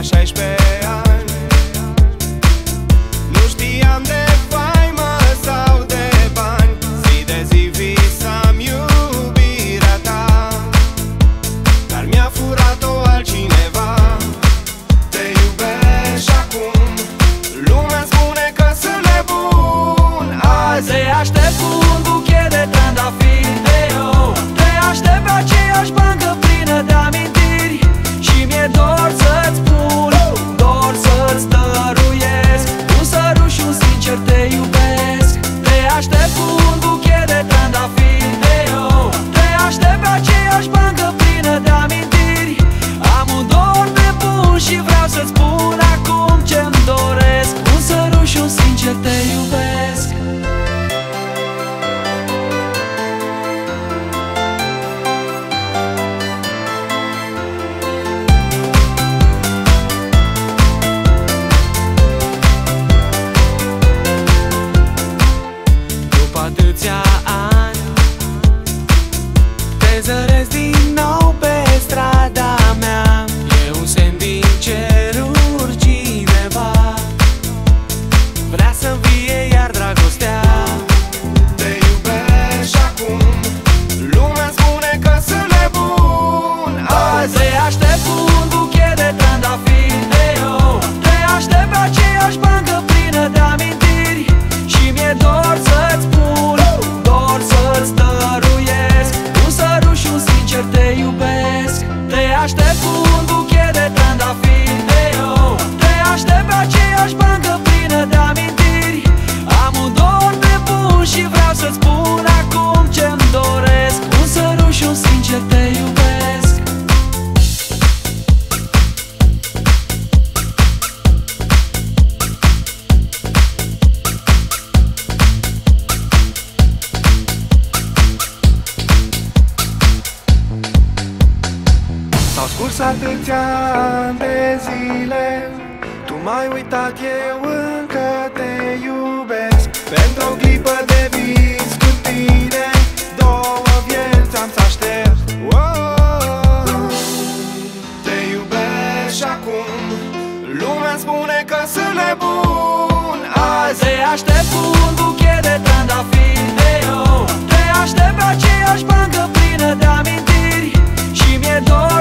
la 16 ani. Nu știam de faimă sau de bani, zi de zi visam iubirea ta, dar mi-a furat-o altcineva. Te iubesc și acum lumea spune că sunt nebun. Azi te aștept cu un buchet de trandafiri, te aștept pe aceeași bancă plină de amintiri și mi-e dor să-ți spun, dor să-ți dăruiesc un sărut și un sincer te iubesc. Te aștept cu un buchet de trandafiri, te aștept pe aceeași bancă plină de amintiri. Am un dor de bun și vreau să-ți spun acum ce-mi doresc, un sărut și un sincer te iubesc. atâția ani te zăresc din nou pe strada mea. E un semn din ceruri, cineva vrea să învie iar dragostea. Te iubesc și acum lumea spune că sunt nebun. Azi te aștept cu un buchet de trandafiri, te aștept pe aceeași bancă plină de amintiri și mi-e dor să-ți spun, dor să-ți dăruiesc un sărut și un sincer te iubesc. Te aștept cu un buchet de trandafiri, te aștept pe aceeași bancă plină de amintiri. Am un dor de bun și vreau să-ți spun acum ce-mi doresc, un sărut și un sincer te iubesc. S-au scurs atâția ani de zile, tu m-ai uitat, eu încă te iubesc. Pentru o clipă de vis cu tine, două vieți am să aștept. Te iubesc și acum lumea spune că sunt nebun. Azi te aștept cu un buchet de trandafiri, te aștept pe aceeași bancă plină de amintiri și mi-e dor